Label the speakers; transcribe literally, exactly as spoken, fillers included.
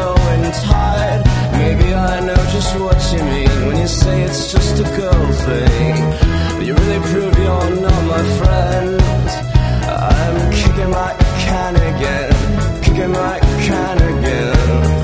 Speaker 1: going tired. Maybe I know just what you mean when you say it's just a girl thing, but you really prove you're not